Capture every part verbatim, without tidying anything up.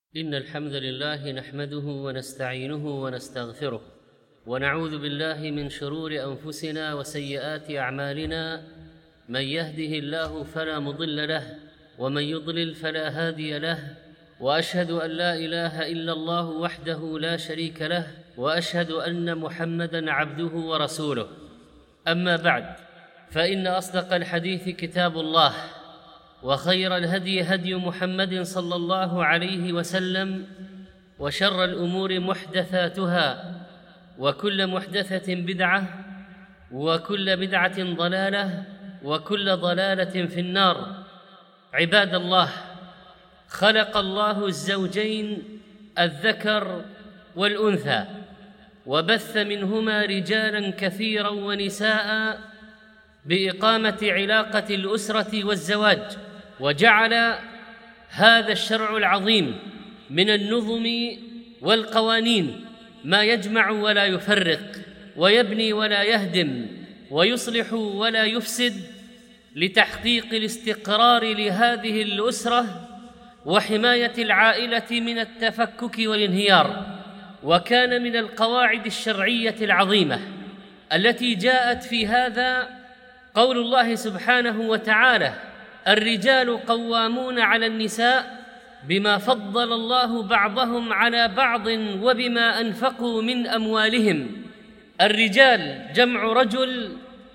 إن الحمد لله نحمده ونستعينه ونستغفره ونعوذ بالله من شرور أنفسنا وسيئات أعمالنا. من يهده الله فلا مضل له ومن يضلل فلا هادي له، وأشهد أن لا إله إلا الله وحده لا شريك له، وأشهد أن محمدًا عبده ورسوله. أما بعد، فإن أصدق الحديث كتاب الله، وخير الهدي هدي محمد صلى الله عليه وسلم، وشر الأمور محدثاتها، وكل محدثة بدعة، وكل بدعة ضلالة، وكل ضلالة في النار. عباد الله، خلق الله الزوجين الذكر والأنثى، وبث منهما رجالاً كثيراً ونساء بإقامة علاقة الأسرة والزواج، وجعل هذا الشرع العظيم من النظم والقوانين ما يجمع ولا يفرق، ويبني ولا يهدم، ويصلح ولا يفسد، لتحقيق الاستقرار لهذه الأسرة وحماية العائلة من التفكك والانهيار. وكان من القواعد الشرعية العظيمة التي جاءت في هذا قول الله سبحانه وتعالى: الرجال قوامون على النساء بما فضل الله بعضهم على بعض وبما أنفقوا من أموالهم. الرجال جمع رجل،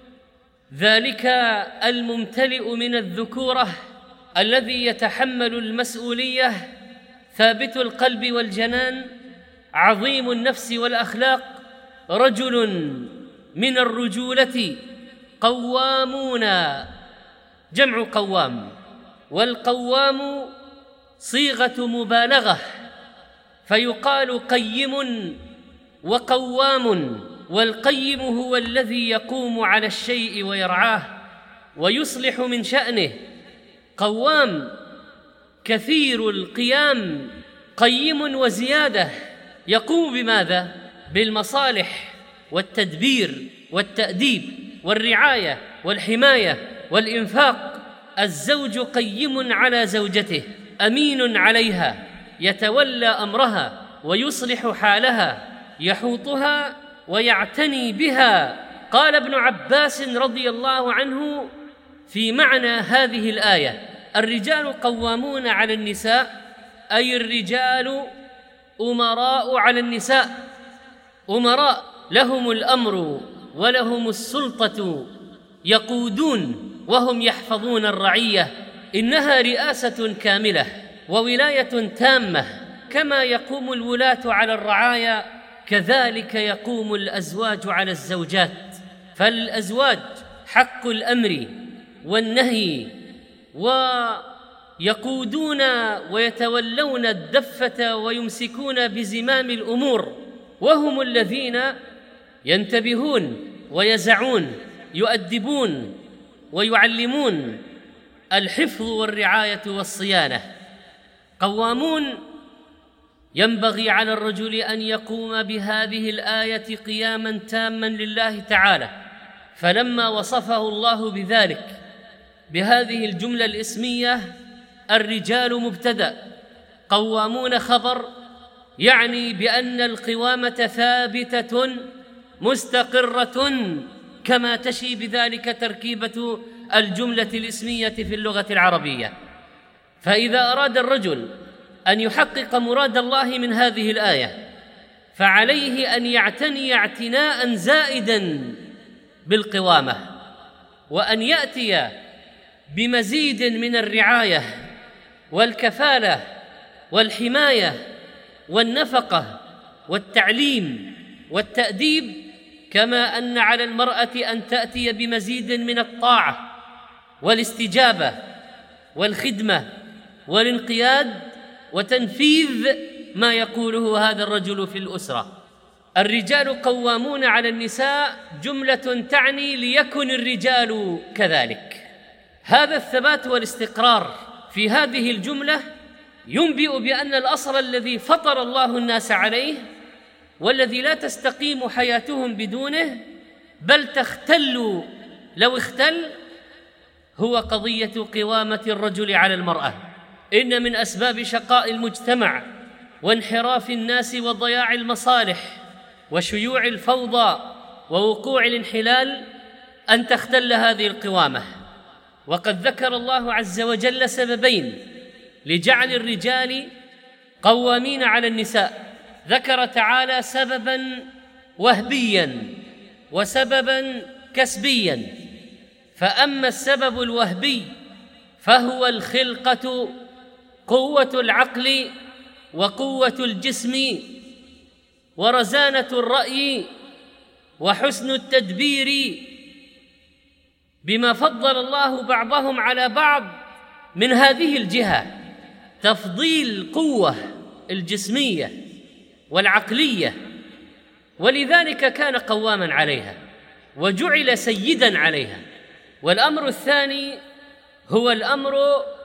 ذلك الممتلئ من الذكورة الذي يتحمل المسؤولية، ثابت القلب والجنان، عظيم النفس والأخلاق، رجل من الرجولة، قوامون جمع قوام، والقوام صيغة مبالغة، فيقال قيم وقوام. والقيم هو الذي يقوم على الشيء ويرعاه ويصلح من شأنه. قوام كثير القيام، قيم وزيادة، يقوم بماذا؟ بالمصالح والتدبير والتأديب والرعاية والحماية والإنفاق. الزوج قيم على زوجته، أمين عليها، يتولى أمرها ويصلح حالها، يحوطها ويعتني بها. قال ابن عباس رضي الله عنه في معنى هذه الآية: الرجال قوامون على النساء، أي الرجال أمراء على النساء، أمراء لهم الأمر ولهم السلطة، يقودون وهم يحفظون الرعية. إنها رئاسة كاملة وولاية تامة، كما يقوم الولاة على الرعايا كذلك يقوم الأزواج على الزوجات. فالأزواج حق الأمر والنهي، ويقودون ويتولون الدفة ويمسكون بزمام الأمور، وهم الذين ينتبهون ويزعون، يؤدبون ويعلمون، الحفظ والرعاية والصيانة. قوامون ينبغي على الرجل أن يقوم بهذه الآية قياماً تاماً لله تعالى، فلما وصفه الله بذلك بهذه الجملة الإسمية: الرجال مبتدأ، قوامون خبر، يعني بأن القوامة ثابتة مستقرة، كما تشي بذلك تركيبة الجملة الإسمية في اللغة العربية. فإذا أراد الرجل أن يحقق مراد الله من هذه الآية، فعليه أن يعتني اعتناء زائدا بالقوامة، وأن يأتي بمزيد من الرعاية والكفالة والحماية والنفقة والتعليم والتأديب، كما أن على المرأة أن تأتي بمزيد من الطاعة والاستجابة والخدمة والانقياد وتنفيذ ما يقوله هذا الرجل في الأسرة. الرجال قوامون على النساء جملة تعني ليكن الرجال كذلك. هذا الثبات والاستقرار في هذه الجملة ينبئ بأن الأصل الذي فطر الله الناس عليه، والذي لا تستقيم حياتهم بدونه بل تختل لو اختل، هو قضية قوامة الرجل على المرأة. إن من أسباب شقاء المجتمع وانحراف الناس وضياع المصالح وشيوع الفوضى ووقوع الانحلال أن تختل هذه القوامة. وقد ذكر الله عز وجل سببين لجعل الرجال قوامين على النساء، ذكر تعالى سبباً وهبياً وسبباً كسبياً. فأما السبب الوهبي فهو الخلقة، قوة العقل وقوة الجسم ورزانة الرأي وحسن التدبير، بما فضل الله بعضهم على بعض من هذه الجهة، تفضيل القوة الجسمية والعقلية، ولذلك كان قواما عليها وجعل سيدا عليها. والأمر الثاني هو الأمر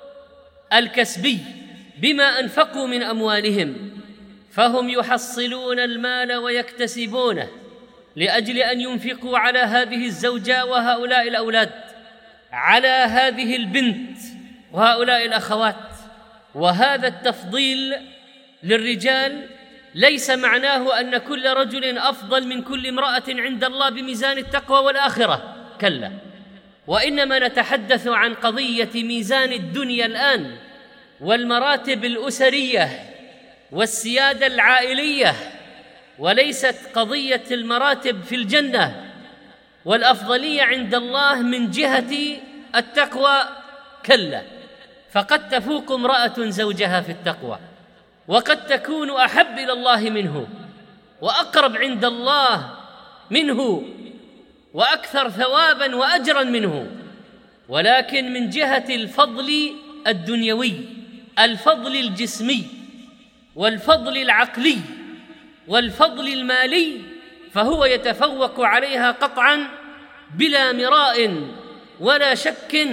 الكسبي، بما أنفقوا من أموالهم، فهم يحصلون المال ويكتسبونه لأجل أن ينفقوا على هذه الزوجة وهؤلاء الأولاد، على هذه البنت وهؤلاء الأخوات. وهذا التفضيل للرجال ليس معناه أن كل رجل أفضل من كل امرأة عند الله بميزان التقوى والآخرة، كلا، وإنما نتحدث عن قضية ميزان الدنيا الآن والمراتب الأسرية والسيادة العائلية، وليست قضية المراتب في الجنة والأفضلية عند الله من جهة التقوى، كلا، فقد تفوق امرأة زوجها في التقوى، وقد تكون أحب إلى الله منه وأقرب عند الله منه وأكثر ثواباً وأجراً منه. ولكن من جهة الفضل الدنيوي، الفضل الجسمي والفضل العقلي والفضل المالي، فهو يتفوق عليها قطعاً بلا مراء ولا شك.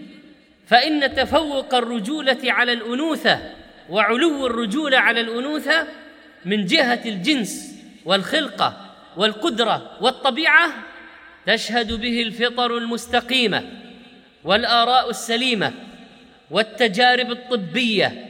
فإن تفوق الرجولة على الأنوثة وعلو الرجولة على الأنوثة من جهة الجنس والخلقة والقدرة والطبيعة تشهد به الفطر المستقيمة والآراء السليمة والتجارب الطبية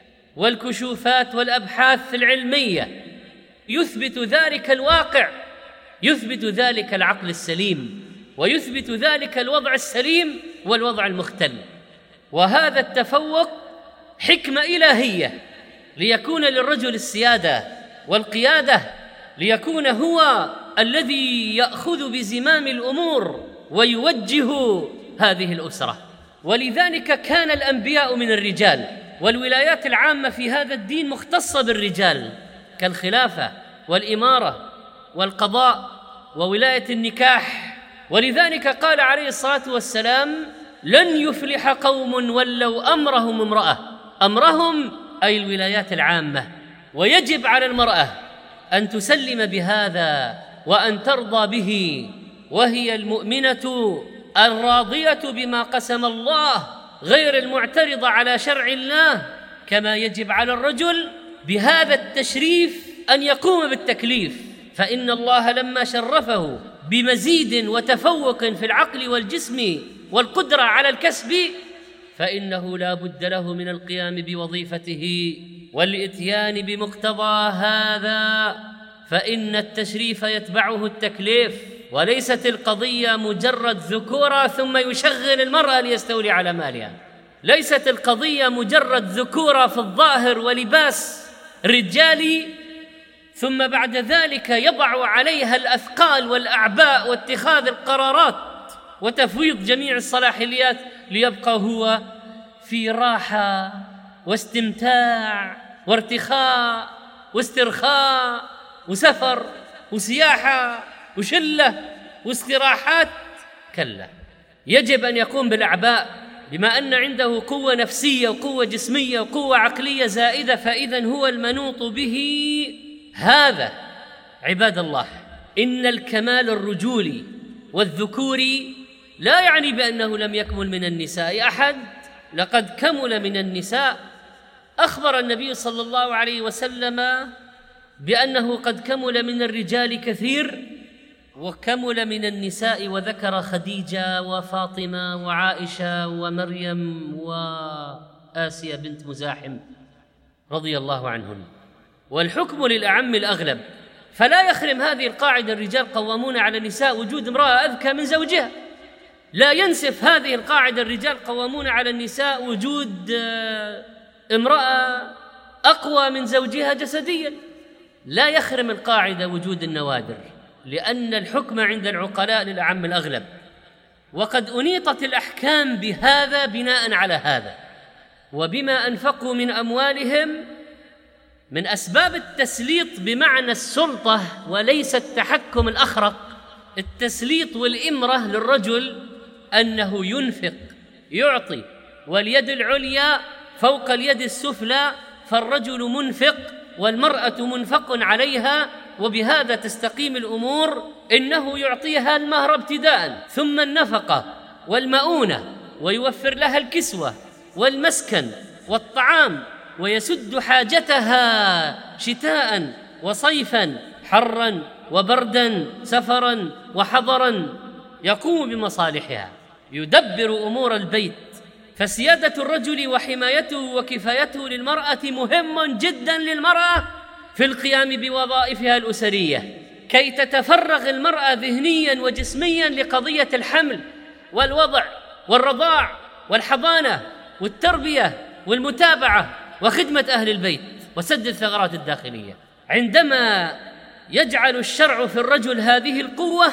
والكشوفات والأبحاث العلمية، يثبت ذلك الواقع، يثبت ذلك العقل السليم، ويثبت ذلك الوضع السليم والوضع المختل. وهذا التفوق حكمة إلهية ليكون للرجل السيادة والقيادة، ليكون هو الذي يأخذ بزمام الأمور ويوجه هذه الأسرة. ولذلك كان الأنبياء من الرجال، والولايات العامة في هذا الدين مختصة بالرجال، كالخلافة والإمارة والقضاء وولاية النكاح. ولذلك قال عليه الصلاة والسلام: لن يفلح قوم ولوا أمرهم امرأة، أمرهم أي الولايات العامة. ويجب على المرأة أن تسلم بهذا وأن ترضى به، وهي المؤمنة الراضية بما قسم الله، غير المعترضة على شرع الله. كما يجب على الرجل بهذا التشريف أن يقوم بالتكليف، فإن الله لما شرفه بمزيد وتفوق في العقل والجسم والقدرة على الكسب، فإنه لا بد له من القيام بوظيفته والإتيان بمقتضى هذا، فإن التشريف يتبعه التكليف، وليست القضية مجرد ذكورة ثم يشغل المرأة ليستولي على مالها، ليست القضية مجرد ذكورة في الظاهر ولباس رجالي ثم بعد ذلك يضع عليها الأثقال والأعباء واتخاذ القرارات وتفويض جميع الصلاحيات ليبقى هو في راحة واستمتاع وارتخاء واسترخاء وسفر وسياحة وشلة واستراحات. كلا، يجب أن يقوم بالأعباء بما أن عنده قوة نفسية وقوة جسمية وقوة عقلية زائدة، فإذن هو المنوط به هذا. عباد الله، إن الكمال الرجولي والذكوري لا يعني بأنه لم يكمل من النساء أحد، لقد كمل من النساء. أخبر النبي صلى الله عليه وسلم بأنه قد كمل من الرجال كثير وكمل من النساء، وذكر خديجة وفاطمة وعائشة ومريم وآسيا بنت مزاحم رضي الله عنهن. والحكم للأعم الأغلب، فلا يخرم هذه القاعدة الرجال قوامون على النساء وجود امرأة أذكى من زوجها، لا ينسف هذه القاعدة الرجال قوامون على النساء وجود امرأة أقوى من زوجها جسديا، لا يخرم القاعدة وجود النوادر، لأن الحكم عند العقلاء للأعم الأغلب. وقد أنيطت الأحكام بهذا بناء على هذا، وبما أنفقوا من أموالهم من أسباب التسليط بمعنى السلطة وليس التحكم الأخرق. التسليط والإمرة للرجل أنه ينفق يعطي، واليد العليا فوق اليد السفلى، فالرجل منفق والمرأة منفق عليها، وبهذا تستقيم الأمور. إنه يعطيها المهر ابتداء ثم النفقة والمؤونة، ويوفر لها الكسوة والمسكن والطعام، ويسد حاجتها شتاء وصيفا، حرا وبردا، سفرا وحضرا، يقوم بمصالحها، يدبر أمور البيت. فسيادة الرجل وحمايته وكفايته للمرأة مهم جدا للمرأة في القيام بوظائفها الأسرية، كي تتفرغ المرأة ذهنيا وجسميا لقضية الحمل والوضع والرضاع والحضانة والتربية والمتابعة وخدمة أهل البيت وسد الثغرات الداخلية. عندما يجعل الشرع في الرجل هذه القوة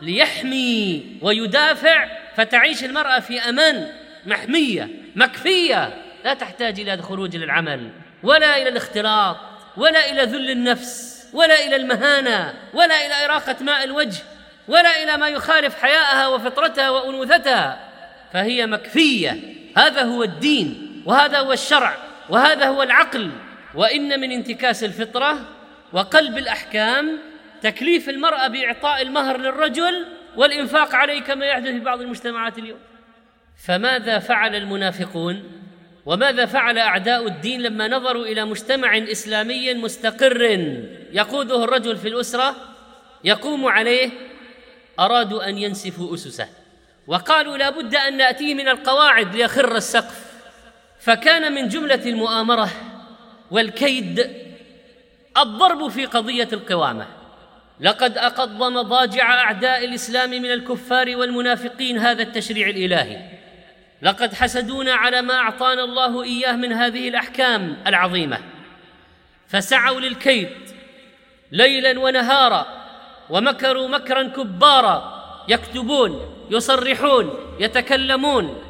ليحمي ويدافع، فتعيش المرأة في أمان، محمية مكفية، لا تحتاج إلى الخروج للعمل ولا إلى الاختلاط ولا إلى ذل النفس ولا إلى المهانة ولا إلى إراقة ماء الوجه ولا إلى ما يخالف حياءها وفطرتها وأنوثتها، فهي مكفية. هذا هو الدين، وهذا هو الشرع، وهذا هو العقل. وإن من انتكاس الفطرة وقلب الأحكام تكليف المرأة بإعطاء المهر للرجل والإنفاق عليه كما يحدث في بعض المجتمعات اليوم. فماذا فعل المنافقون وماذا فعل أعداء الدين لما نظروا إلى مجتمع إسلامي مستقر يقوده الرجل في الأسرة يقوم عليه؟ أرادوا أن ينسفوا أسسه، وقالوا لا بد أن نأتيه من القواعد ليخر السقف. فكان من جملة المؤامرة والكيد الضرب في قضية القوامة. لقد أقض مضاجع أعداء الإسلام من الكفار والمنافقين هذا التشريع الإلهي، لقد حسدونا على ما أعطانا الله إياه من هذه الأحكام العظيمة، فسعوا للكيد ليلا ونهارا، ومكروا مكرا كبارا، يكتبون، يصرحون، يتكلمون،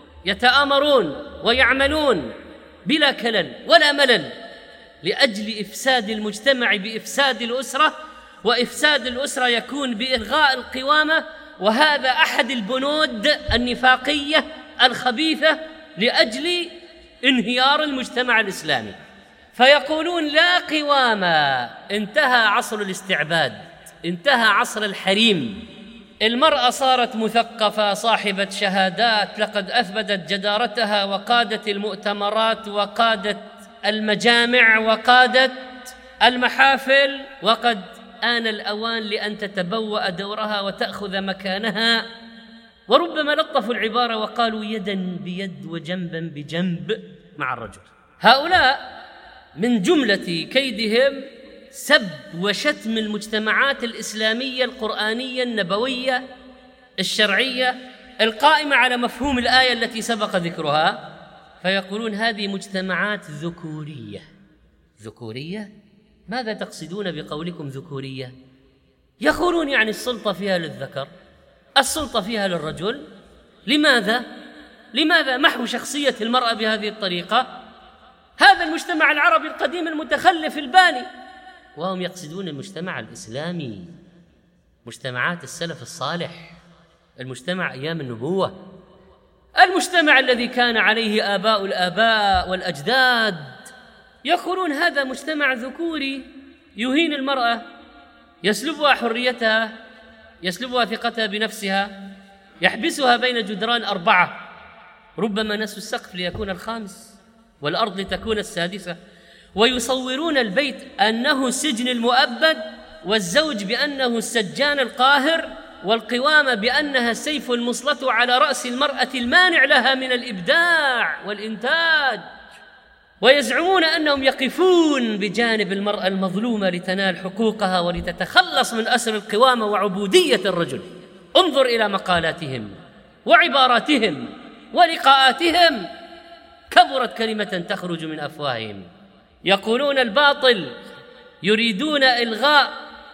يتآمرون ويعملون بلا كلل ولا ملل لأجل إفساد المجتمع بإفساد الأسرة، وإفساد الأسرة يكون بإلغاء القوامة. وهذا أحد البنود النفاقية الخبيثة لأجل انهيار المجتمع الإسلامي. فيقولون لا قوامة، انتهى عصر الاستعباد، انتهى عصر الحريم، المرأة صارت مثقفة صاحبة شهادات، لقد أثبتت جدارتها وقادت المؤتمرات وقادت المجامع وقادت المحافل، وقد آن الأوان لأن تتبوأ دورها وتأخذ مكانها. وربما لطفوا العبارة وقالوا يدا بيد وجنبا بجنب مع الرجل. هؤلاء من جملة كيدهم سب وشتم المجتمعات الإسلامية القرآنية النبوية الشرعية القائمة على مفهوم الآية التي سبق ذكرها، فيقولون هذه مجتمعات ذكورية. ذكورية؟ ماذا تقصدون بقولكم ذكورية؟ يقولون يعني السلطة فيها للذكر، السلطة فيها للرجل. لماذا؟ لماذا محو شخصية المرأة بهذه الطريقة؟ هذا المجتمع العربي القديم المتخلف الباني، وهم يقصدون المجتمع الإسلامي، مجتمعات السلف الصالح، المجتمع أيام النبوة، المجتمع الذي كان عليه آباء الآباء والأجداد. يقولون هذا مجتمع ذكوري يهين المرأة، يسلبها حريتها، يسلبها ثقتها بنفسها، يحبسها بين جدران أربعة، ربما نسوا السقف ليكون الخامس والأرض لتكون السادسة، ويصورون البيت أنه السجن المؤبد، والزوج بأنه السجان القاهر، والقوامة بأنها السيف المسلط على رأس المرأة المانع لها من الإبداع والإنتاج. ويزعمون أنهم يقفون بجانب المرأة المظلومة لتنال حقوقها ولتتخلص من أسر القوامة وعبودية الرجل. انظر إلى مقالاتهم وعباراتهم ولقاءاتهم، كبرت كلمة تخرج من أفواههم. يقولون الباطل، يريدون إلغاء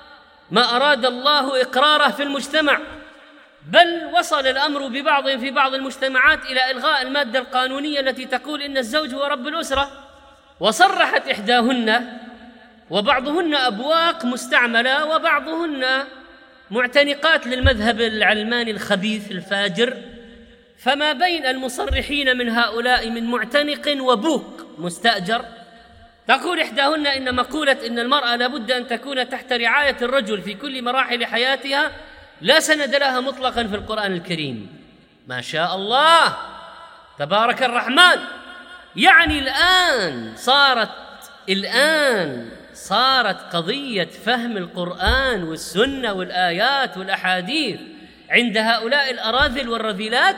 ما أراد الله إقراره في المجتمع، بل وصل الأمر ببعضهم في بعض المجتمعات إلى إلغاء المادة القانونية التي تقول إن الزوج هو رب الأسرة. وصرحت إحداهن، وبعضهن أبواق مستعملة وبعضهن معتنقات للمذهب العلماني الخبيث الفاجر، فما بين المصرحين من هؤلاء من معتنق وبوق مستأجر. تقول إحداهن إن مقولة إن المرأة لابد أن تكون تحت رعاية الرجل في كل مراحل حياتها لا سند لها مطلقا في القرآن الكريم. ما شاء الله تبارك الرحمن. يعني الآن صارت الآن صارت قضية فهم القرآن والسنة والآيات والأحاديث عند هؤلاء الأراذل والرذيلات،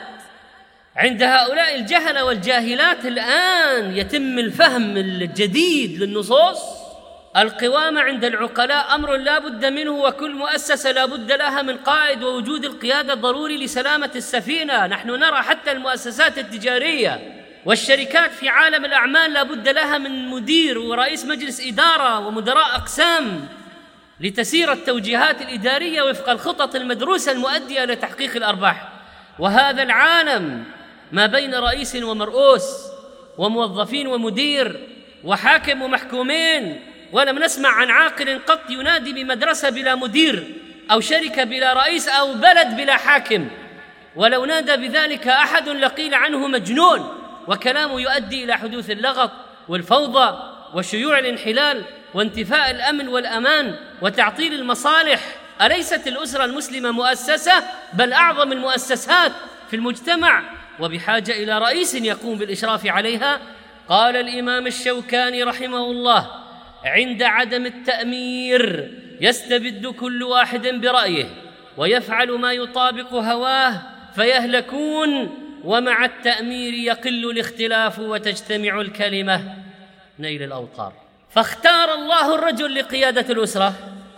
عند هؤلاء الجهلة والجاهلات. الآن يتم الفهم الجديد للنصوص. القوامة عند العقلاء أمر لا بد منه، وكل مؤسسة لا بد لها من قائد، ووجود القيادة ضروري لسلامة السفينة. نحن نرى حتى المؤسسات التجارية والشركات في عالم الأعمال لا بد لها من مدير ورئيس مجلس إدارة ومدراء أقسام لتسير التوجيهات الإدارية وفق الخطط المدروسة المؤدية لتحقيق الأرباح. وهذا العالم ما بين رئيس ومرؤوس وموظفين ومدير وحاكم ومحكومين، ولم نسمع عن عاقل قط ينادي بمدرسة بلا مدير أو شركة بلا رئيس أو بلد بلا حاكم. ولو نادى بذلك أحد لقيل عنه مجنون، وكلامه يؤدي إلى حدوث اللغط والفوضى وشيوع الانحلال وانتفاء الأمن والأمان وتعطيل المصالح. أليست الأسرة المسلمة مؤسسة بل أعظم المؤسسات في المجتمع، وبحاجة إلى رئيس يقوم بالإشراف عليها؟ قال الإمام الشوكاني رحمه الله: عند عدم التأمير يستبد كل واحد برأيه ويفعل ما يطابق هواه فيهلكون، ومع التأمير يقل الاختلاف وتجتمع الكلمة. نيل الأوطار. فاختار الله الرجل لقيادة الأسرة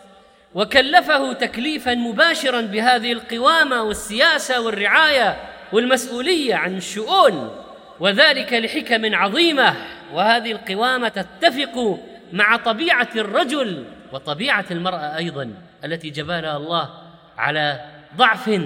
وكلفه تكليفا مباشرا بهذه القوامة والسياسة والرعاية والمسؤولية عن الشؤون، وذلك لحكم عظيمة. وهذه القوامة تتفق مع طبيعة الرجل وطبيعة المرأة أيضا، التي جبلها الله على ضعف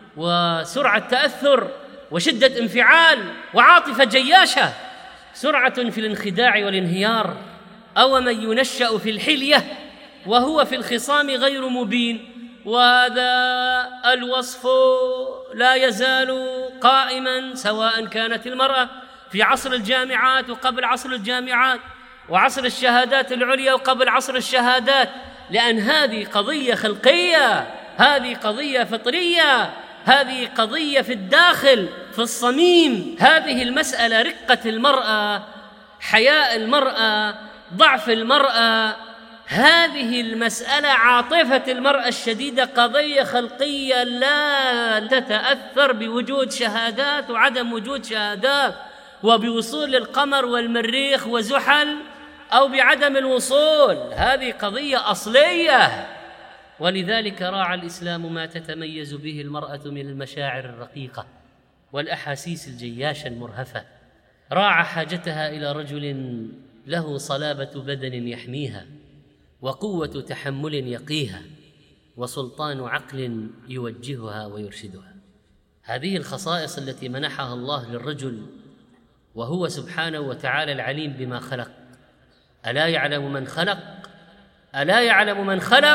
وسرعة تأثر وشدة انفعال وعاطفة جياشة، سرعة في الانخداع والانهيار. أو من ينشأ في الحلية وهو في الخصام غير مبين. وهذا الوصف لا يزال قائما، سواء كانت المرأة في عصر الجامعات وقبل عصر الجامعات، وعصر الشهادات العليا وقبل عصر الشهادات، لأن هذه قضية خلقية، هذه قضية فطرية، هذه قضية في الداخل في الصميم. هذه المسألة رقة المرأة، حياء المرأة، ضعف المرأة، هذه المسألة عاطفة المرأة الشديدة، قضية خلقية لا تتأثر بوجود شهادات وعدم وجود شهادات، وبوصول القمر والمريخ وزحل أو بعدم الوصول. هذه قضية أصلية. ولذلك راعى الإسلام ما تتميز به المرأة من المشاعر الرقيقة والأحاسيس الجياشة المرهفة. راعى حاجتها إلى رجل له صلابة بدن يحميها، وقوة تحمل يقيها، وسلطان عقل يوجهها ويرشدها. هذه الخصائص التي منحها الله للرجل، وهو سبحانه وتعالى العليم بما خلق. ألا يعلم من خلق؟ ألا يعلم من خلق؟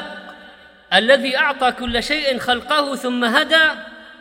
الذي أعطى كل شيء خلقه ثم هدى.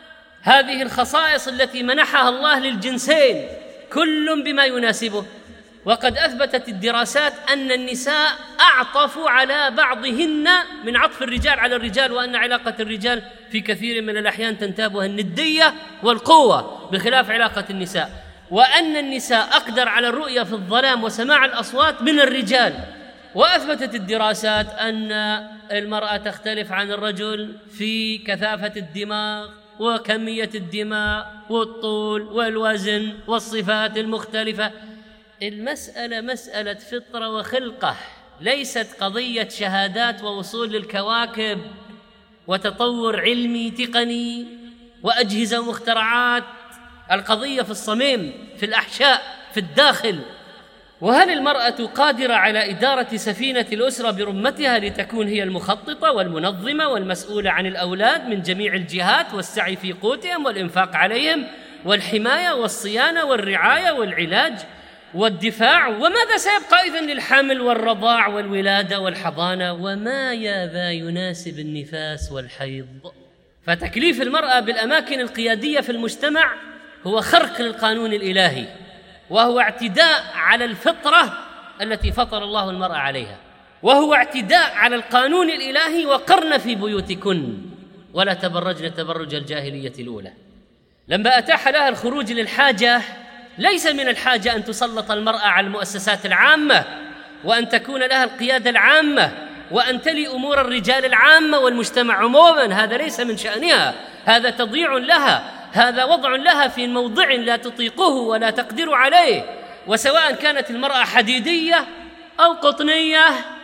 هذه الخصائص التي منحها الله للجنسين كل بما يناسبه. وقد أثبتت الدراسات أن النساء أعطف على بعضهن من عطف الرجال على الرجال، وأن علاقة الرجال في كثير من الأحيان تنتابها الندية والقوة بخلاف علاقة النساء، وأن النساء أقدر على الرؤية في الظلام وسماع الأصوات من الرجال. وأثبتت الدراسات أن المرأة تختلف عن الرجل في كثافة الدماغ وكمية الدماء والطول والوزن والصفات المختلفة. المسألة مسألة فطرة وخلقة، ليست قضية شهادات ووصول للكواكب وتطور علمي تقني وأجهزة ومخترعات. القضية في الصميم، في الأحشاء، في الداخل. وهل المرأة قادرة على إدارة سفينة الأسرة برمتها لتكون هي المخططة والمنظمة والمسؤولة عن الأولاد من جميع الجهات، والسعي في قوتهم والإنفاق عليهم والحماية والصيانة والرعاية والعلاج والدفاع؟ وماذا سيبقى إذن للحمل والرضاع والولادة والحضانة؟ وما يا يناسب النفاس والحيض؟ فتكليف المرأة بالأماكن القيادية في المجتمع هو خرق للقانون الإلهي، وهو اعتداء على الفطرة التي فطر الله المرأة عليها، وهو اعتداء على القانون الإلهي. وقرن في بيوتكن ولا تبرجن تبرج الجاهلية الأولى. لما أتاح لها الخروج للحاجة، ليس من الحاجة أن تسلط المرأة على المؤسسات العامة وأن تكون لها القيادة العامة وأن تلي أمور الرجال العامة والمجتمع عموما، هذا ليس من شأنها، هذا تضييع لها، هذا وضع لها في موضع لا تطيقه ولا تقدر عليه. وسواء كانت المرأة حديدية أو قطنية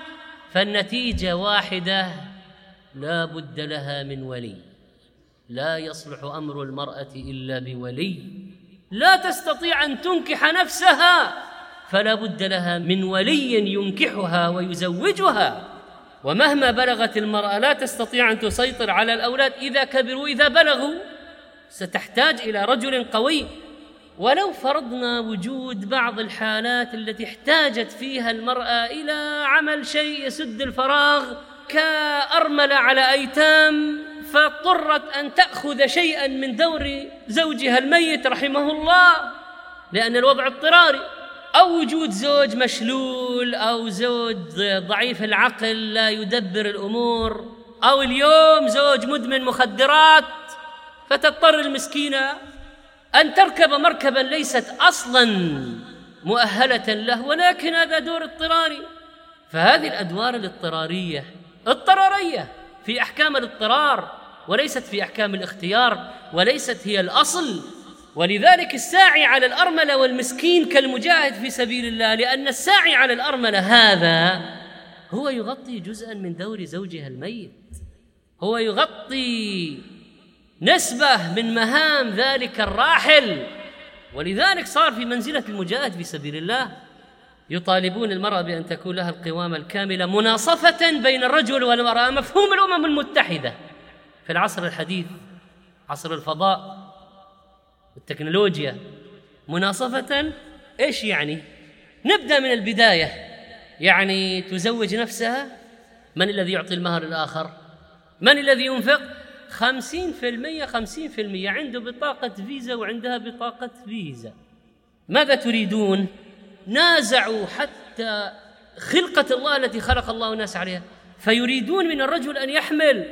فالنتيجة واحدة، لا بد لها من ولي. لا يصلح أمر المرأة إلا بولي. لا تستطيع أن تنكح نفسها فلا بد لها من ولي ينكحها ويزوجها. ومهما بلغت المرأة لا تستطيع أن تسيطر على الأولاد إذا كبروا، إذا بلغوا ستحتاج إلى رجل قوي. ولو فرضنا وجود بعض الحالات التي احتاجت فيها المرأة إلى عمل شيء يسد الفراغ كأرملة على أيتام، فاضطرت أن تأخذ شيئا من دور زوجها الميت رحمه الله لأن الوضع اضطراري، أو وجود زوج مشلول أو زوج ضعيف العقل لا يدبر الأمور، أو اليوم زوج مدمن مخدرات، فتضطر المسكينة أن تركب مركبا ليست أصلا مؤهلة له، ولكن هذا دور اضطراري. فهذه الأدوار الاضطرارية اضطرارية في أحكام الاضطرار وليست في أحكام الاختيار، وليست هي الأصل. ولذلك الساعي على الأرملة والمسكين كالمجاهد في سبيل الله، لأن الساعي على الأرملة هذا هو يغطي جزءا من دور زوجها الميت، هو يغطي نسبة من مهام ذلك الراحل. ولذلك صار في منزلة المجاهد في سبيل الله. يطالبون المرأة بأن تكون لها القوامة الكاملة مناصفة بين الرجل والمرأة، مفهوم الأمم المتحدة في العصر الحديث، عصر الفضاء والتكنولوجيا. مناصفة إيش يعني؟ نبدأ من البداية، يعني تزوج نفسها. من الذي يعطي المهر الآخر؟ من الذي ينفق؟ خمسين في المية خمسين في المية، عنده بطاقة فيزا وعندها بطاقة فيزا. ماذا تريدون؟ نازعوا حتى خلقة الله التي خلق الله الناس عليها، فيريدون من الرجل أن يحمل،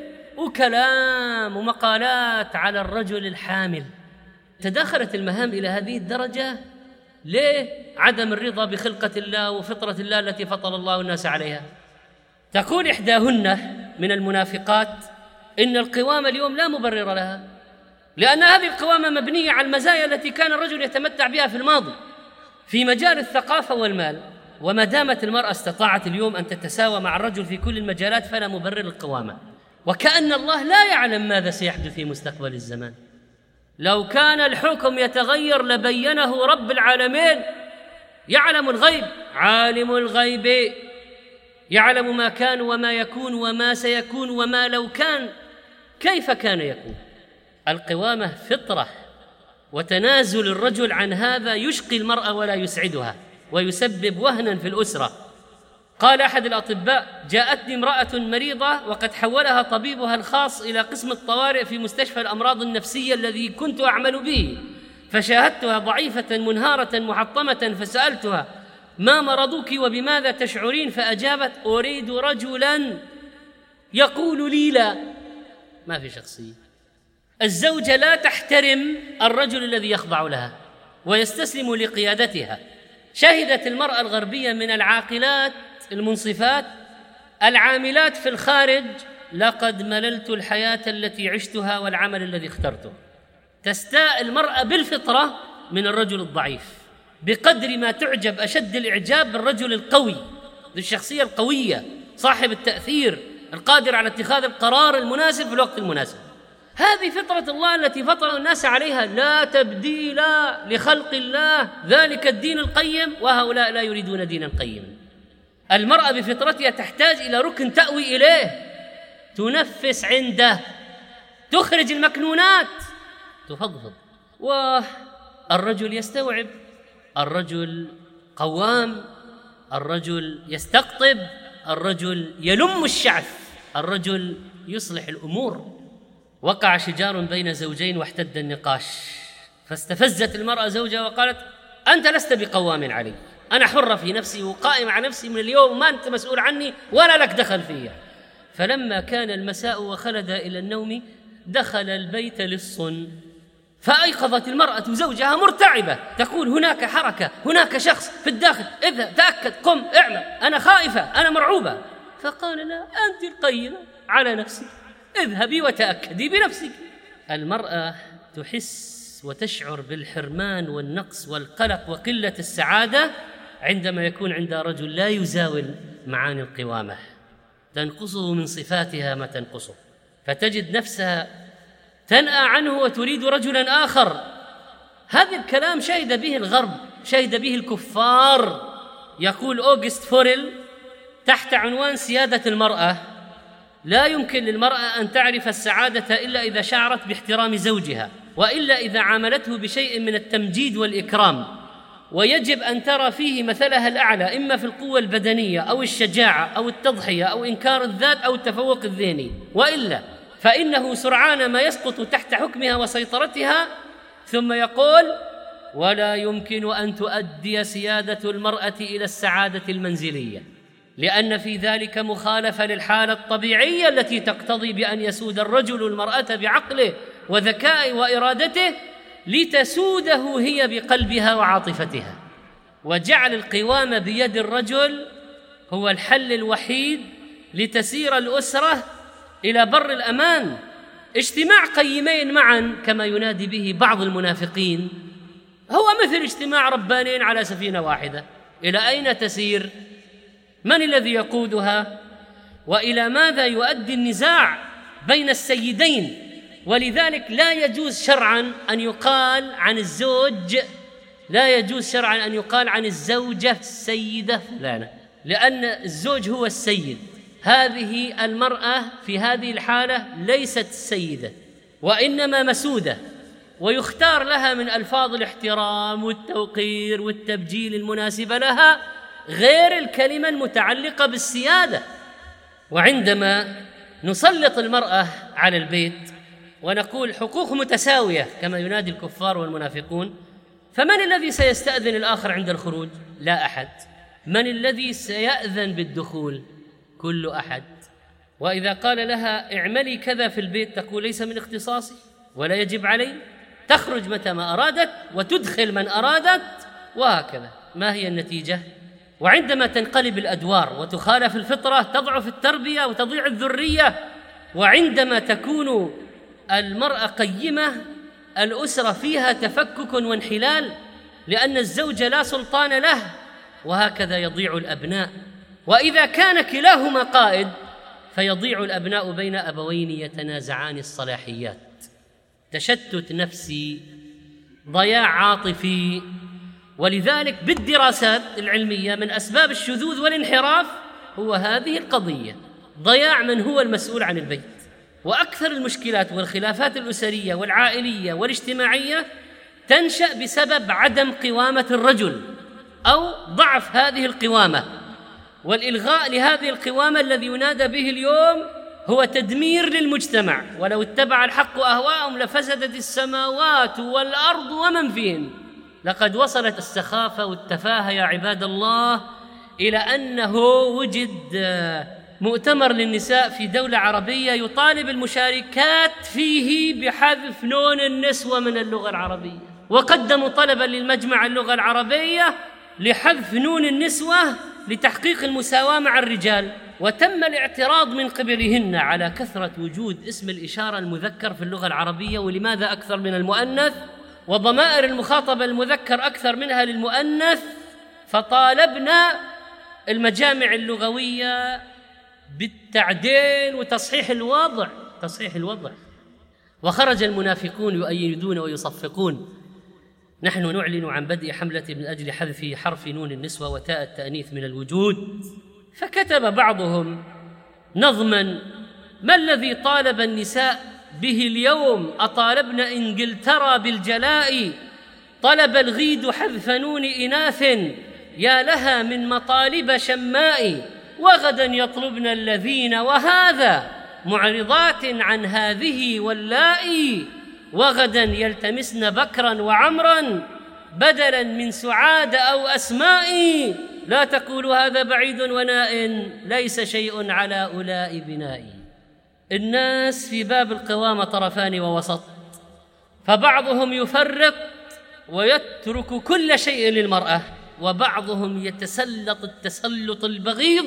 وكلام ومقالات على الرجل الحامل. تداخلت المهام إلى هذه الدرجة. ليه؟ عدم الرضا بخلقة الله وفطرة الله التي فطر الله الناس عليها. تقول إحداهن من المنافقات إن القوامة اليوم لا مبرر لها، لأن هذه القوامة مبنية على المزايا التي كان الرجل يتمتع بها في الماضي في مجال الثقافة والمال. وما دامت المرأة استطاعت اليوم أن تتساوى مع الرجل في كل المجالات فلا مبرر للقوامة. وكأن الله لا يعلم ماذا سيحدث في مستقبل الزمان. لو كان الحكم يتغير لبينه رب العالمين. يعلم الغيب، عالم الغيب، يعلم ما كان وما يكون وما سيكون وما لو كان كيف كان يكون. القوامة فطرة، وتنازل الرجل عن هذا يشقي المرأة ولا يسعدها ويسبب وهنا في الأسرة. قال أحد الأطباء: جاءتني امرأة مريضة وقد حولها طبيبها الخاص إلى قسم الطوارئ في مستشفى الأمراض النفسية الذي كنت أعمل به، فشاهدتها ضعيفة منهارة محطمة، فسألتها: ما مرضك وبماذا تشعرين؟ فأجابت: أريد رجلا يقول لي لا. ما في شخصية. الزوجة لا تحترم الرجل الذي يخضع لها ويستسلم لقيادتها. شهدت المرأة الغربية من العاقلات المنصفات العاملات في الخارج: لقد مللت الحياة التي عشتها والعمل الذي اخترته. تستاء المرأة بالفطرة من الرجل الضعيف، بقدر ما تعجب أشد الإعجاب بالرجل القوي، بالشخصية القوية صاحب التأثير القادر على اتخاذ القرار المناسب في الوقت المناسب. هذه فطرة الله التي فطر الناس عليها، لا تبديل لخلق الله، ذلك الدين القيم، وهؤلاء لا يريدون دينا قيما. المرأة بفطرتها تحتاج إلى ركن تأوي إليه، تنفس عنده، تخرج المكنونات، تفضفض. والرجل يستوعب، الرجل قوام، الرجل يستقطب، الرجل يلم الشعث، الرجل يصلح الأمور. وقع شجار بين زوجين واحتد النقاش، فاستفزت المرأة زوجها وقالت: أنت لست بقوام علي، أنا حرة في نفسي وقائمة على نفسي من اليوم، ما أنت مسؤول عني ولا لك دخل فيها. فلما كان المساء وخلد إلى النوم دخل البيت لص، فأيقظت المرأة زوجها مرتعبة تقول: هناك حركة، هناك شخص في الداخل، اذهب تأكد، قم اعمل، أنا خائفة، أنا مرعوبة. فقال: لا، أنت القيمة على نفسك، اذهبي وتأكدي بنفسك. المرأة تحس وتشعر بالحرمان والنقص والقلق وقلة السعادة عندما يكون عندها رجل لا يزاول معاني القوامة، تنقصه من صفاتها ما تنقصه، فتجد نفسها تنأى عنه وتريد رجلا آخر. هذا الكلام شهد به الغرب، شهد به الكفار. يقول أوغست فوريل تحت عنوان سيادة المرأة: لا يمكن للمرأة أن تعرف السعادة إلا إذا شعرت باحترام زوجها، وإلا إذا عاملته بشيء من التمجيد والإكرام، ويجب أن ترى فيه مثلها الأعلى، إما في القوة البدنية أو الشجاعة أو التضحية أو إنكار الذات أو التفوق الذهني، وإلا فإنه سرعان ما يسقط تحت حكمها وسيطرتها. ثم يقول: ولا يمكن أن تؤدي سيادة المرأة إلى السعادة المنزلية، لأن في ذلك مخالفة للحالة الطبيعية التي تقتضي بأن يسود الرجل المرأة بعقله وذكائه وإرادته لتسوده هي بقلبها وعاطفتها. وجعل القوامة بيد الرجل هو الحل الوحيد لتسير الأسرة إلى بر الأمان. اجتماع قيمين معا كما ينادي به بعض المنافقين هو مثل اجتماع ربانين على سفينة واحدة. إلى أين تسير؟ من الذي يقودها؟ وإلى ماذا يؤدي النزاع بين السيدين؟ ولذلك لا يجوز شرعا أن يقال عن الزوج، لا يجوز شرعا أن يقال عن الزوجة السيدة فلانة، لأن الزوج هو السيد. هذه المرأة في هذه الحالة ليست سيدة، وإنما مسودة، ويختار لها من ألفاظ الاحترام والتوقير والتبجيل المناسبة لها غير الكلمة المتعلقة بالسيادة. وعندما نسلط المرأة على البيت ونقول حقوق متساوية كما ينادي الكفار والمنافقون، فمن الذي سيستأذن الآخر عند الخروج؟ لا أحد. من الذي سيأذن بالدخول؟ كل أحد. وإذا قال لها اعملي كذا في البيت تقول ليس من اختصاصي ولا يجب علي، تخرج متى ما أرادت وتدخل من أرادت، وهكذا. ما هي النتيجة؟ وعندما تنقلب الأدوار وتخالف الفطرة تضعف التربية وتضيع الذرية. وعندما تكون المرأة قيمة الأسرة فيها تفكك وانحلال، لأن الزوج لا سلطان له، وهكذا يضيع الأبناء. وإذا كان كلاهما قائد فيضيع الأبناء بين أبوين يتنازعان الصلاحيات، تشتت نفسي، ضياع عاطفي. ولذلك بالدراسات العلمية من أسباب الشذوذ والانحراف هو هذه القضية، ضياع من هو المسؤول عن البيت. وأكثر المشكلات والخلافات الأسرية والعائلية والاجتماعية تنشأ بسبب عدم قوامة الرجل أو ضعف هذه القوامة، والإلغاء لهذه القوامة الذي ينادى به اليوم هو تدمير للمجتمع. ولو اتبع الحق أهواءهم لفسدت السماوات والأرض ومن فيهن. لقد وصلت السخافة والتفاهة يا عباد الله إلى أنه وجد مؤتمر للنساء في دولة عربية يطالب المشاركات فيه بحذف نون النسوة من اللغة العربية، وقدموا طلبا للمجمع اللغة العربية لحذف نون النسوة لتحقيق المساواة مع الرجال. وتم الاعتراض من قبلهن على كثرة وجود اسم الإشارة المذكر في اللغة العربية، ولماذا أكثر من المؤنث؟ وضمائر المخاطبة المذكر أكثر منها للمؤنث، فطالبنا المجامع اللغوية بالتعديل وتصحيح الوضع تصحيح الوضع وخرج المنافقون يؤيدون ويصفقون: نحن نعلن عن بدء حملة من أجل حذف حرف نون النسوة وتاء التأنيث من الوجود. فكتب بعضهم نظما: ما الذي طالب النساء به اليوم؟ أطالبن إنجلترا بالجلاء، طلب الغيد حذف نون إناث، يا لها من مطالب شماء، وغدا يطلبن الذين وهذا معرضات عن هذه واللائي، وغدا يلتمسن بكرا وعمرا بدلا من سعاد أو أسماء، لا تقولوا هذا بعيد وناء، ليس شيء على أولاء بناء. الناس في باب القوامة طرفان ووسط، فبعضهم يفرط ويترك كل شيء للمرأة، وبعضهم يتسلط التسلط البغيض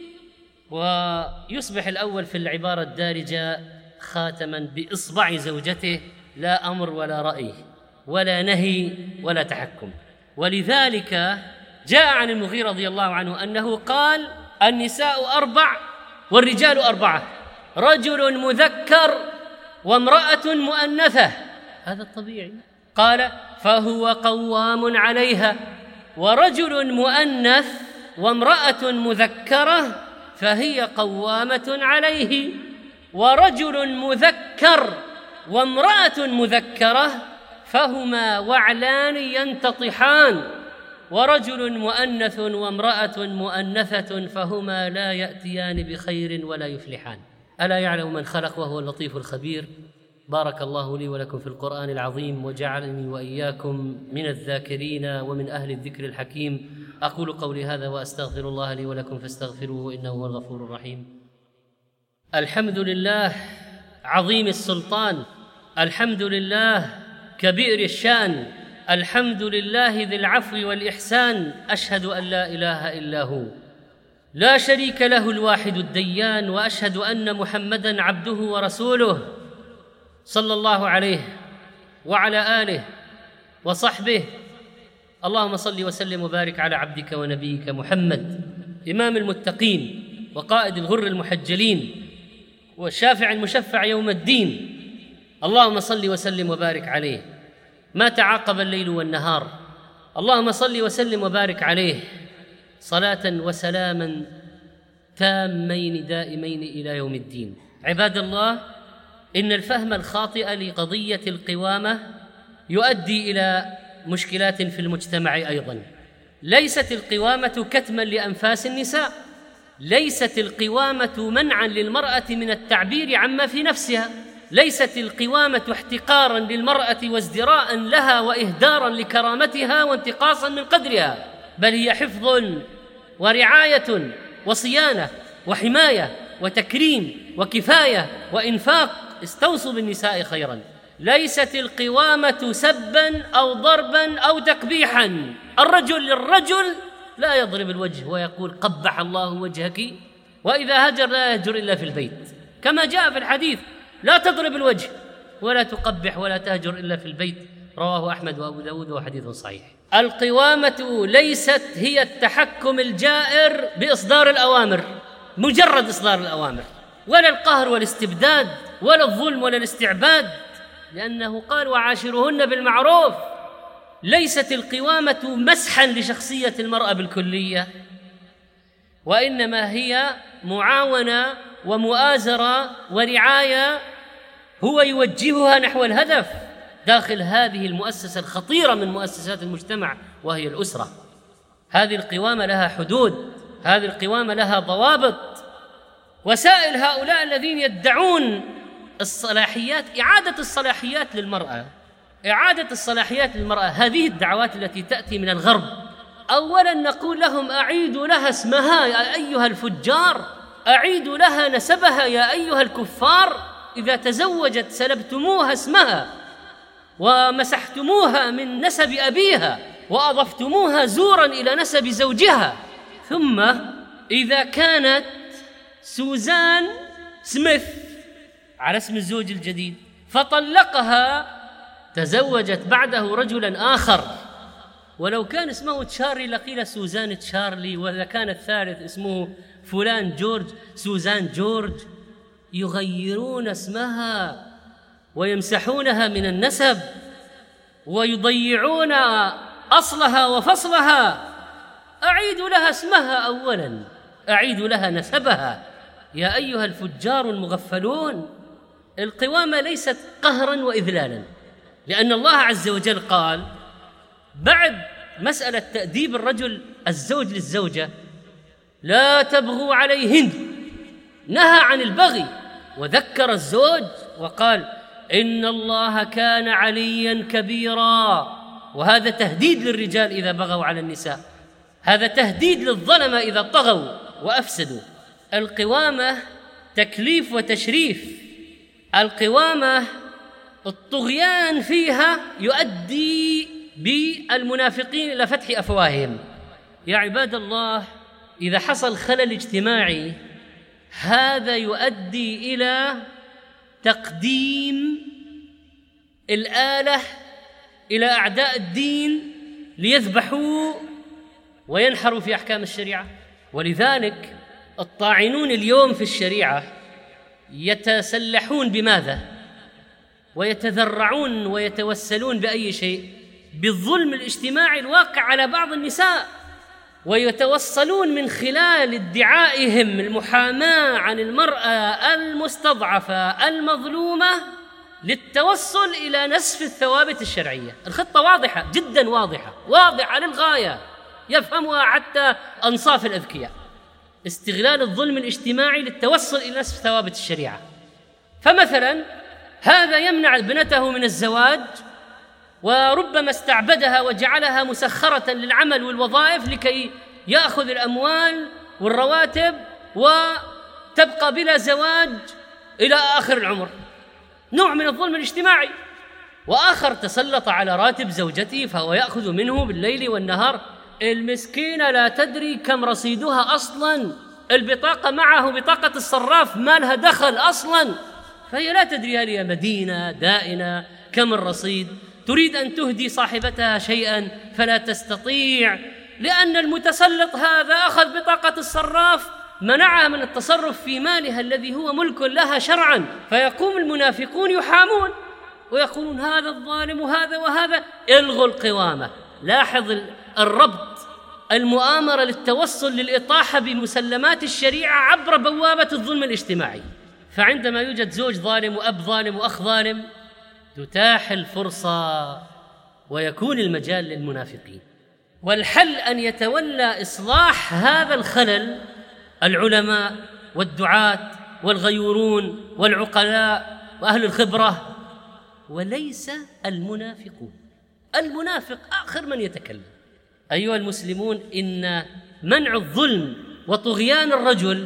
ويصبح الأول في العبارة الدارجة خاتما بإصبع زوجته، لا أمر ولا رأي ولا نهي ولا تحكم. ولذلك جاء عن المغيرة رضي الله عنه أنه قال: النساء أربع والرجال أربعة، رجل مذكر وامرأة مؤنثة، هذا الطبيعي. قال: فهو قوام عليها، ورجل مؤنث وامرأة مذكرة فهي قوامة عليه، ورجل مذكر وامرأة مذكرة فهما وعلان ينتطحان، ورجل مؤنث وامرأة مؤنثة فهما لا يأتيان بخير ولا يفلحان. ألا يعلم من خلق وهو اللطيف الخبير. بارك الله لي ولكم في القرآن العظيم، وجعلني وإياكم من الذاكرين ومن أهل الذكر الحكيم. أقول قولي هذا وأستغفر الله لي ولكم فاستغفروه إنه هو الغفور الرحيم. الحمد لله عظيم السلطان، الحمد لله كبير الشان، الحمد لله ذي العفو والإحسان، أشهد أن لا إله إلا هو لا شريك له الواحد الديان، وأشهد أن محمدًا عبده ورسوله صلى الله عليه وعلى آله وصحبه. اللهم صل وسلم وبارك على عبدك ونبيك محمد، إمام المتقين وقائد الغر المحجلين والشافع المشفع يوم الدين. اللهم صل وسلم وبارك عليه ما تعاقب الليل والنهار. اللهم صل وسلم وبارك عليه صلاة وسلاما تامين دائمين إلى يوم الدين. عباد الله، إن الفهم الخاطئ لقضية القوامة يؤدي إلى مشكلات في المجتمع أيضا. ليست القوامة كتما لأنفاس النساء، ليست القوامة منعا للمرأة من التعبير عما في نفسها، ليست القوامة احتقارا للمرأة وازدراء لها وإهدارا لكرامتها وانتقاصا من قدرها، بل هي حفظ ورعاية وصيانة وحماية وتكريم وكفاية وإنفاق. استوصوا بالنساء خيرا. ليست القوامة سبا أو ضربا أو تقبيحا. الرجل للرجل لا يضرب الوجه ويقول قبح الله وجهك، وإذا هجر لا يهجر إلا في البيت، كما جاء في الحديث: لا تضرب الوجه ولا تقبح ولا تهجر إلا في البيت، رواه أحمد وأبو داود وحديث صحيح. القوامة ليست هي التحكم الجائر بإصدار الأوامر، مجرد إصدار الأوامر، ولا القهر والاستبداد ولا الظلم ولا الاستعباد، لأنه قال: وعاشرهن بالمعروف. ليست القوامة مسحا لشخصية المرأة بالكلية، وإنما هي معاونة ومؤازرة ورعاية، هو يوجهها نحو الهدف داخل هذه المؤسسة الخطيرة من مؤسسات المجتمع وهي الأسرة. هذه القوامة لها حدود، هذه القوامة لها ضوابط. وسائل هؤلاء الذين يدعون الصلاحيات، إعادة الصلاحيات للمرأة، إعادة الصلاحيات للمرأة، هذه الدعوات التي تأتي من الغرب. أولا نقول لهم: أعيدوا لها اسمها يا أيها الفجار، أعيدوا لها نسبها يا أيها الكفار. إذا تزوجت سلبتموها اسمها ومسحتموها من نسب أبيها وأضفتموها زورا إلى نسب زوجها. ثم إذا كانت سوزان سميث على اسم الزوج الجديد فطلقها تزوجت بعده رجلا آخر، ولو كان اسمه تشارلي لقيل سوزان تشارلي، وإذا كان الثالث اسمه فلان جورج سوزان جورج، يغيرون اسمها ويمسحونها من النسب ويضيعون أصلها وفصلها. أعيدوا لها اسمها أولاً، أعيدوا لها نسبها. يا أيها الفجار المغفلون، القوامة ليست قهراً وإذلالاً، لأن الله عز وجل قال بعد مسألة تأديب الرجل الزوج للزوجة: لا تبغوا عليهن، نهى عن البغي وذكر الزوج وقال: إن الله كان علياً كبيراً. وهذا تهديد للرجال إذا بغوا على النساء، هذا تهديد للظلمة إذا طغوا وأفسدوا. القوامة تكليف وتشريف. القوامة الطغيان فيها يؤدي بالمنافقين إلى فتح أفواههم. يا عباد الله، إذا حصل خلل اجتماعي هذا يؤدي إلى تقديم الآلة إلى أعداء الدين ليذبحوا وينحروا في أحكام الشريعة. ولذلك الطاعنون اليوم في الشريعة يتسلحون بماذا؟ ويتذرعون ويتوسلون بأي شيء؟ بالظلم الاجتماعي الواقع على بعض النساء، ويتوصلون من خلال ادعائهم المحاماة عن المرأة المستضعفة المظلومة للتوصل إلى نسف الثوابت الشرعية. الخطة واضحة جدا، واضحة واضحة للغاية، يفهمها حتى أنصاف الأذكياء. استغلال الظلم الاجتماعي للتوصل إلى نسف ثوابت الشريعة. فمثلا هذا يمنع ابنته من الزواج، وربما استعبدها وجعلها مسخرة للعمل والوظائف لكي يأخذ الأموال والرواتب وتبقى بلا زواج إلى آخر العمر، نوع من الظلم الاجتماعي. وآخر تسلط على راتب زوجته فهو يأخذ منه بالليل والنهار. المسكينة لا تدري كم رصيدها أصلاً، البطاقة معه بطاقة الصراف ما لها دخل أصلاً، فهي لا تدري هل هي مدينة دائنة كم الرصيد. تريد أن تهدي صاحبتها شيئاً فلا تستطيع، لأن المتسلط هذا أخذ بطاقة الصراف منعها من التصرف في مالها الذي هو ملك لها شرعاً. فيقوم المنافقون يحامون ويقولون هذا الظالم وهذا وهذا. الغوا القوامة. لاحظ الربط، المؤامرة للتوصل للإطاحة بمسلمات الشريعة عبر بوابة الظلم الاجتماعي. فعندما يوجد زوج ظالم وأب ظالم وأخ ظالم تتاح الفرصة ويكون المجال للمنافقين. والحل أن يتولى إصلاح هذا الخلل العلماء والدعاة والغيورون والعقلاء وأهل الخبرة، وليس المنافقون. المنافق آخر من يتكلم. أيها المسلمون، إن منع الظلم وطغيان الرجل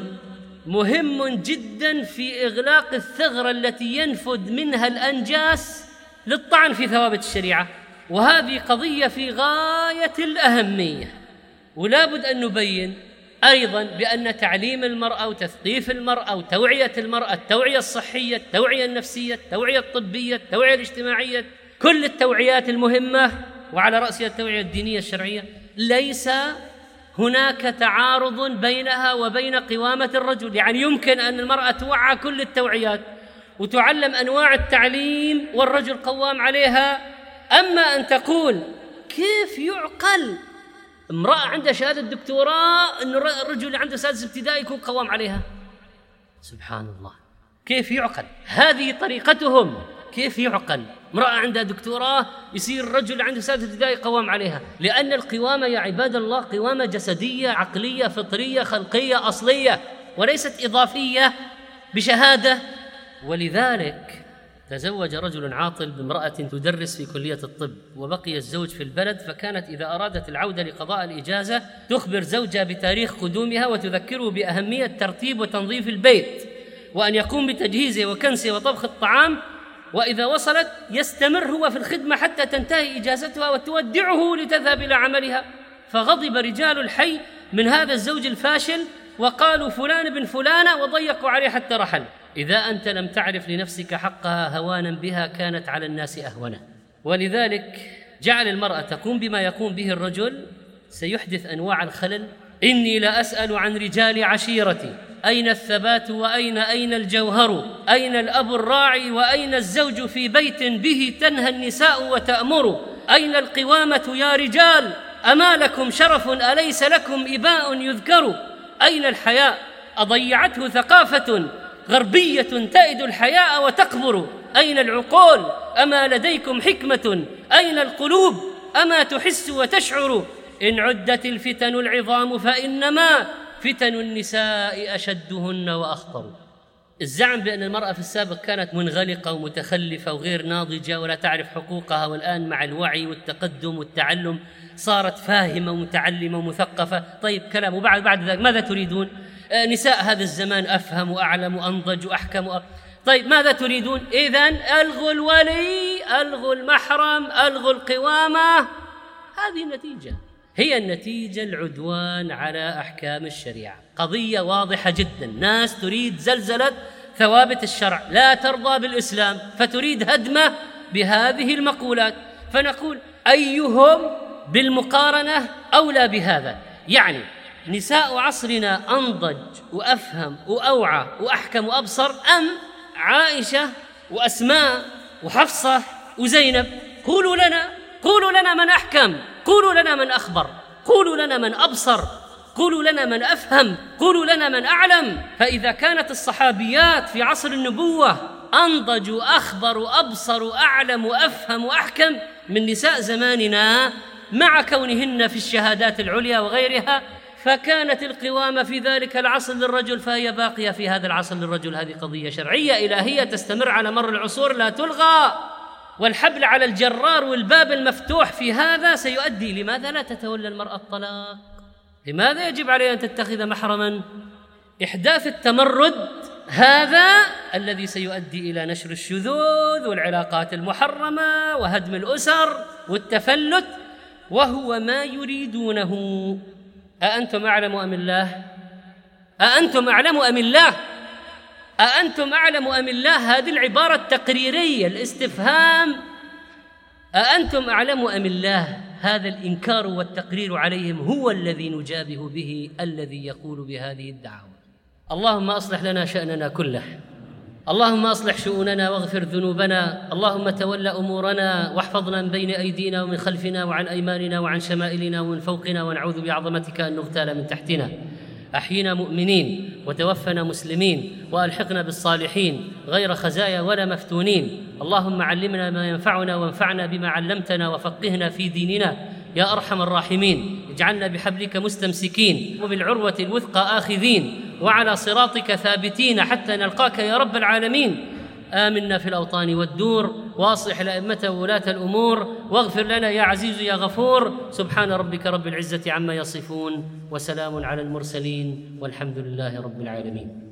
مهم جدا في إغلاق الثغرة التي ينفذ منها الأنجاس للطعن في ثوابت الشريعة. وهذه قضية في غاية الأهمية، ولا بد أن نبين أيضا بأن تعليم المرأة وتثقيف المرأة وتوعية المرأة، التوعية الصحية، التوعية النفسية، التوعية الطبية، التوعية الاجتماعية، كل التوعيات المهمة، وعلى رأسها التوعية الدينية الشرعية، ليس هناك تعارض بينها وبين قوامة الرجل. يعني يمكن أن المرأة توعى كل التوعيات وتعلم أنواع التعليم والرجل قوام عليها. أما أن تقول كيف يعقل امرأة عندها شهادة دكتوراه أن الرجل اللي عنده سادس ابتدائي يكون قوام عليها؟ سبحان الله، كيف يعقل؟ هذه طريقتهم. كيف يعقل امرأة عندها دكتوراه يصير الرجل عنده سادس ابتدائي قوام عليها؟ لأن القوامة يا عباد الله قوامة جسدية عقلية فطرية خلقية أصلية، وليست إضافية بشهادة. ولذلك تزوج رجل عاطل بامرأة تدرس في كلية الطب، وبقي الزوج في البلد، فكانت إذا أرادت العودة لقضاء الإجازة تخبر زوجها بتاريخ قدومها وتذكره بأهمية ترتيب وتنظيف البيت، وأن يقوم بتجهيزه وكنسه وطبخ الطعام، وإذا وصلت يستمر هو في الخدمة حتى تنتهي إجازتها وتودعه لتذهب إلى عملها. فغضب رجال الحي من هذا الزوج الفاشل وقالوا فلان بن فلانة وضيقوا عليه حتى رحل. إذا أنت لم تعرف لنفسك حقها هوانا بها كانت على الناس أهونة. ولذلك جعل المرأة تقوم بما يقوم به الرجل سيحدث أنواع الخلل. إني لا أسأل عن رجال عشيرتي أين الثبات وأين أين الجوهر، أين الأب الراعي وأين الزوج في بيت به تنهى النساء وتأمر، أين القوامة يا رجال أما لكم شرف أليس لكم إباء يذكر، أين الحياء أضيعته ثقافة غربية تئد الحياء وتقبر، أين العقول أما لديكم حكمة، أين القلوب أما تحس وتشعر، إن عدت الفتن العظام فإنما فتن النساء أشدهن وأخطر. الزعم بأن المرأة في السابق كانت منغلقة ومتخلفة وغير ناضجة ولا تعرف حقوقها، والآن مع الوعي والتقدم والتعلم صارت فاهمة ومتعلمة ومثقفة. طيب كلام، وبعد بعد ذلك ماذا تريدون؟ آه نساء هذا الزمان أفهم وأعلم وأنضج وأحكم وأ... طيب ماذا تريدون؟ إذن ألغوا الولي، ألغوا المحرم، ألغوا القوامة. هذه النتيجة، هي النتيجة العدوان على أحكام الشريعة. قضية واضحة جدا، ناس تريد زلزلة ثوابت الشرع، لا ترضى بالإسلام فتريد هدمه بهذه المقولات. فنقول أيهم بالمقارنة أولى بهذا؟ يعني نساء عصرنا أنضج وأفهم وأوعى وأحكم وأبصر أم عائشة وأسماء وحفصة وزينب؟ قولوا لنا، قولوا لنا من أحكم، قولوا لنا من أخبر، قولوا لنا من أبصر، قولوا لنا من أفهم، قولوا لنا من أعلم. فإذا كانت الصحابيات في عصر النبوة أنضج وأخبر وأبصر وأعلم وأفهم وأحكم من نساء زماننا مع كونهن في الشهادات العليا وغيرها، فكانت القوامة في ذلك العصر للرجل فهي باقية في هذا العصر للرجل. هذه قضية شرعية إلهية تستمر على مر العصور لا تلغى، والحبل على الجرار والباب المفتوح في هذا سيؤدي. لماذا لا تتولى المرأة الطلاق؟ لماذا يجب عليها أن تتخذ محرما؟ إحداث التمرد هذا الذي سيؤدي إلى نشر الشذوذ والعلاقات المحرمة وهدم الأسر والتفلت، وهو ما يريدونه. أأنتم أعلم أم الله؟ أأنتم أعلم أم الله؟ أأنتم أعلم أم الله؟ هذه العبارة التقريرية، الاستفهام أأنتم أعلم أم الله، هذا الإنكار والتقرير عليهم هو الذي نجابه به الذي يقول بهذه الدعوة. اللهم أصلح لنا شأننا كله، اللهم أصلح شؤوننا واغفر ذنوبنا، اللهم تول أمورنا واحفظنا من بين أيدينا ومن خلفنا وعن أيماننا وعن شمائلنا ومن فوقنا، ونعوذ بعظمتك أن نغتال من تحتنا. أحينا مؤمنين وتوفنا مسلمين وألحقنا بالصالحين غير خزايا ولا مفتونين. اللهم علمنا ما ينفعنا وانفعنا بما علمتنا وفقهنا في ديننا يا أرحم الراحمين. اجعلنا بحبلك مستمسكين وبالعروة الوثقى آخذين وعلى صراطك ثابتين حتى نلقاك يا رب العالمين. آمنا في الأوطان والدور، واصلح الأئمة وولاة الأمور، واغفر لنا يا عزيز يا غفور. سبحان ربك رب العزة عما يصفون، وسلام على المرسلين، والحمد لله رب العالمين.